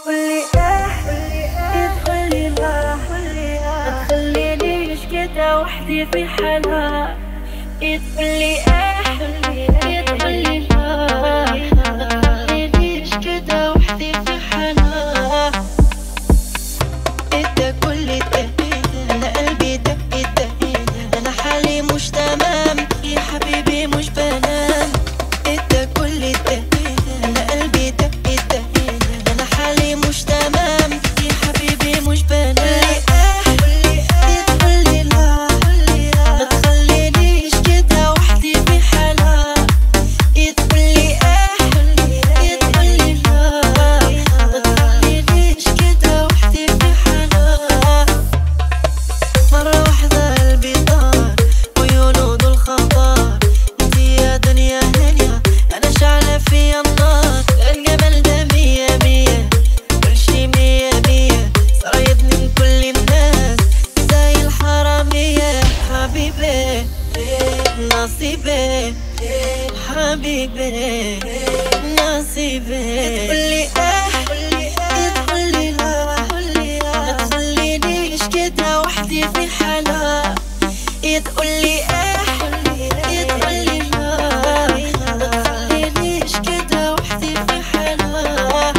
تقولي تقولي لا، ما تخلينيش كده وحدي في حالها. تقولي تقولي لا، ما تخلينيش كده وحدي في حالها. انت كل انا قلبي دق انا حالي مش تمام يا حبيبي مش بنام. انت كل انا قلبي دق انا حالي مش تمام يا حبيبي مش بنام. تقولي لا، ما تخلينيش كده وحدي في حالها. تقولي تقولي لا، ما تخلينيش كده وحدي في حالها. مرة واحدة قلبي طار وعيونه دول خطر. انتي يا دنيا هنيا انا شعلة فيا النار. الجمال ده مية مية كل شي مية مية. صرايدني من كل الناس زي الحرامية. حبيبي نصيبي حبيبي نصيبي. تقولي تقولي لا، ما تخلينيش كده وحدي في حالها. تقولي تقولي لا، ما تخلينيش كده وحدي في حالها.